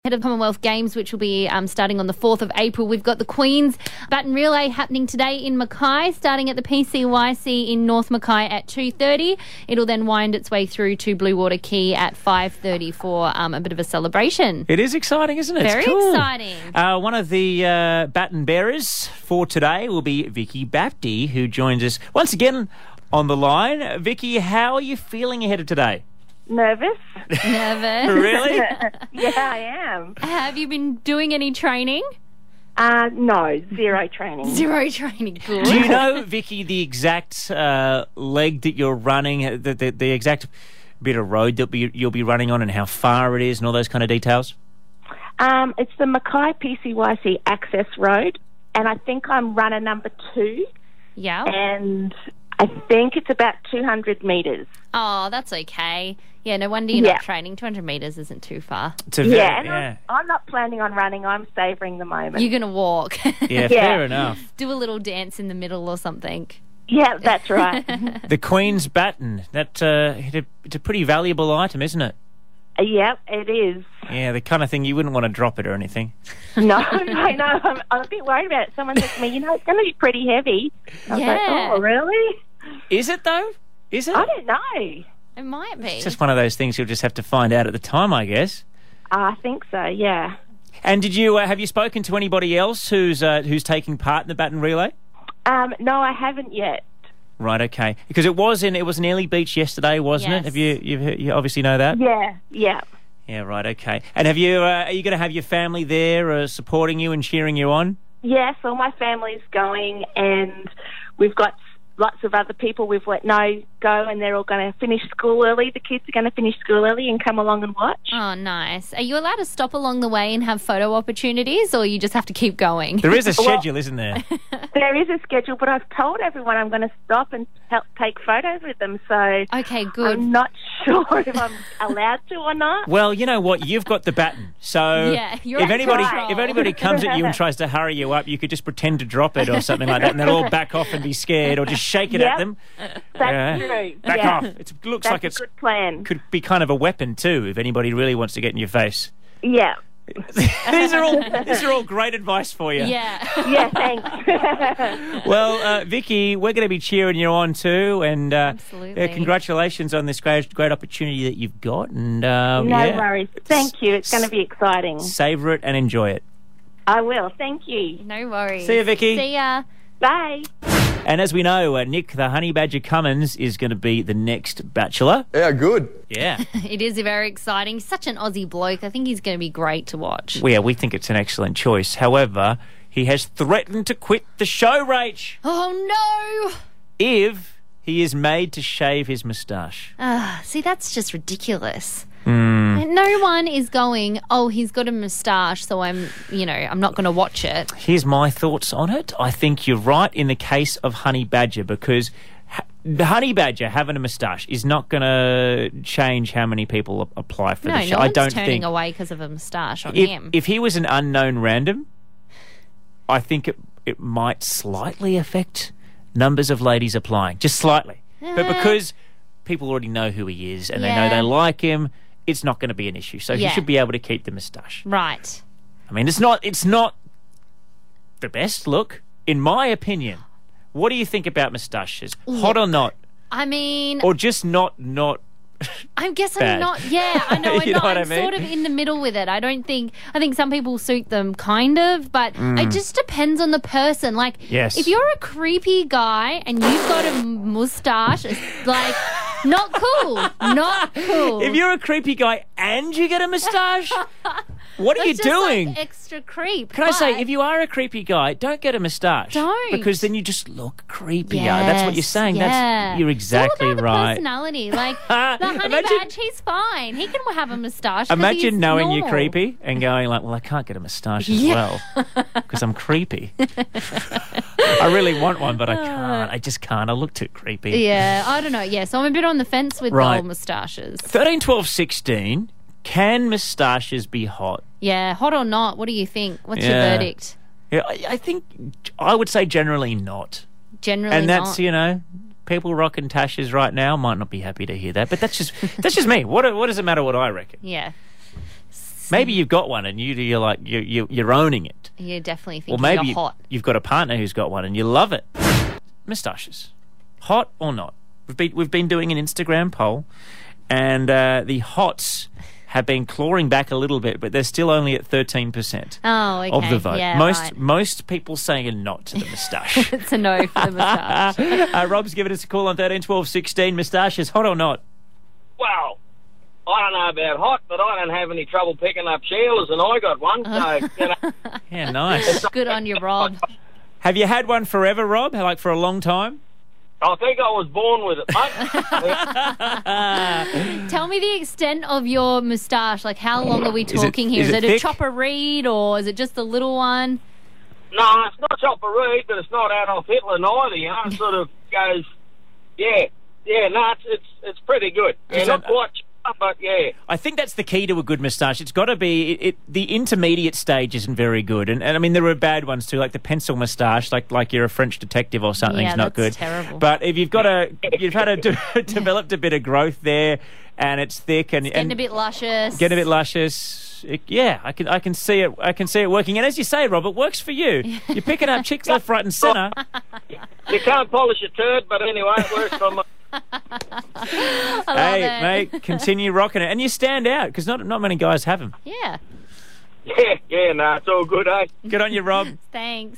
Head of Commonwealth Games, which will be starting on the 4th of April. We've got the Queen's Baton Relay happening today in Mackay, starting at the PCYC in North Mackay at 2:30. It'll then wind its way through to Blue Water Quay at 5:30 for a bit of a celebration. It is exciting, isn't it? Very it's cool. exciting. One of the baton bearers for today will be Vicky Bapty, who joins us once again on the line. Vicky, how are you feeling ahead of today? Nervous. Nervous? Really? Yeah, I am. Have you been doing any training? No, zero training. Zero training. Good. Do you know, Vicky, the exact leg that you're running, the exact bit of road that you'll be running on and how far it is and all those kind of details? It's the Mackay PCYC access road, and I think I'm runner number 2, Yeah. and I think it's about 200 metres. Oh, that's okay. Yeah, no wonder you're not training. 200 metres isn't too far. I'm not planning on running. I'm savouring the moment. You're going to walk. Yeah, fair enough. Do a little dance in the middle or something. Yeah, that's right. The Queen's Baton, it's a pretty valuable item, isn't it? Yep, it is. Yeah, the kind of thing you wouldn't want to drop it or anything. No, I know. I'm a bit worried about it. Someone said to me, it's going to be pretty heavy. I was like, oh, really? Is it, though? Is it? I don't know. It might be. It's just one of those things you'll just have to find out at the time, I guess. I think so, yeah. And did you have you spoken to anybody else who's taking part in the Baton Relay? No, I haven't yet. Right, okay. Because it was in Airlie Beach yesterday, wasn't it? Have you obviously know that? Yeah. Yeah, right, okay. And are you going to have your family there supporting you and cheering you on? Yes, all my family's going, and we've got lots of other people we've let know go, and they're all going to finish school early. The kids are going to finish school early and come along and watch. Oh, nice. Are you allowed to stop along the way and have photo opportunities, or you just have to keep going? There is a schedule, isn't there? There is a schedule, but I've told everyone I'm going to stop and help take photos with them, so okay, good. I'm not sure if I'm allowed to or not. Well, you know what? You've got the baton, so if anybody comes at you and tries to hurry you up, you could just pretend to drop it or something like that, and they'll all back off and be scared, or just shake it at them. That's true. Back off. It looks like it's a good plan. Could be kind of a weapon too if anybody really wants to get in your face. Yeah. These are all great advice for you. Yeah. Yeah, thanks. Well, Vicky, we're going to be cheering you on too, and absolutely. Congratulations on this great opportunity that you've got. And no worries. Thank you. It's going to be exciting. Savour it and enjoy it. I will. Thank you. No worries. See you, Vicky. See ya. Bye. And as we know, Nick the Honey Badger Cummins is going to be the next Bachelor. Yeah, good. Yeah. It is very exciting. He's such an Aussie bloke. I think he's going to be great to watch. Well, yeah, we think it's an excellent choice. However, he has threatened to quit the show, Rach. Oh, no. If he is made to shave his moustache. See, that's just ridiculous. No one is going, he's got a moustache, so I'm not going to watch it. Here's my thoughts on it. I think you're right in the case of Honey Badger, because the Honey Badger having a moustache is not going to change how many people apply for the show. No one's turning away because of a moustache on him. If he was an unknown random, I think it might slightly affect numbers of ladies applying, just slightly. But because people already know who he is and they know they like him, it's not going to be an issue. So he should be able to keep the moustache. Right. I mean, it's not the best look, in my opinion. What do you think about moustaches? Hot or not? I mean... Or just not I guess bad. I'm not... Yeah, I know. You know what I I'm mean? sort of in the middle with it. I think some people suit them kind of, but it just depends on the person. Like, if you're a creepy guy and you've got a moustache, it's like... Not cool. Not cool. If you're a creepy guy and you get a moustache, what are you doing? Like extra creep. Can I say, if you are a creepy guy, don't get a moustache. Don't. Because then you just look creepier. Yes, That's what you're saying. You're exactly it's all about right. The personality. Like, the Honey Badge, he's fine. He can have a moustache. Imagine knowing normal. you're creepy and going like, well, I can't get a moustache as well because I'm creepy. I really want one, but I can't. I just can't. I look too creepy. Yeah, I don't know. Yeah, so I'm a bit on the fence with the old moustaches. 13, 12, 16. Can moustaches be hot? Yeah, hot or not? What do you think? What's your verdict? Yeah, I think I would say generally not. Generally and not. And that's, people rocking tashes right now might not be happy to hear that, but that's just me. What does it matter what I reckon? Yeah. Maybe you've got one and you're like you're owning it. You definitely Or think maybe you're hot. you've got a partner who's got one and you love it. Moustaches, hot or not? We've been doing an Instagram poll, and the hots have been clawing back a little bit, but they're still only at 13% Oh, okay. of the vote. Yeah, right. Most people saying a not to the moustache. It's a no for the moustache. Rob's given us a call on 13 12 16. Moustaches, hot or not? Well, I don't know about hot, but I don't have any trouble picking up sheelers, and I got one. So, Yeah, nice. Good on you, Rob. Have you had one forever, Rob? Like for a long time? I think I was born with it, mate. Tell me the extent of your moustache. Like, how long are we talking here? is Is it it a thick? chopper reed, or is it just a little one? No, it's not Chopper Reed, but it's not Adolf Hitler neither. You know, it sort of goes, yeah. No, it's pretty good. Yeah, not quite, but yeah. I think that's the key to a good moustache. It's got to be the intermediate stage isn't very good, and I mean there are bad ones too, like the pencil moustache, like you're a French detective or something. Yeah, is not that's good. terrible. But if you've developed a bit of growth there, and it's thick and Getting a bit luscious. Get a bit luscious. I can see it. I can see it working. And as you say, Rob, it works for you. You're picking up chicks left, right, and centre. You can't polish a turd, but anyway, it works for me. I love Hey, it. mate, continue rocking it, and you stand out because not many guys have them. Yeah. Yeah, no, it's all good, eh? Good on you, Rob. Thanks.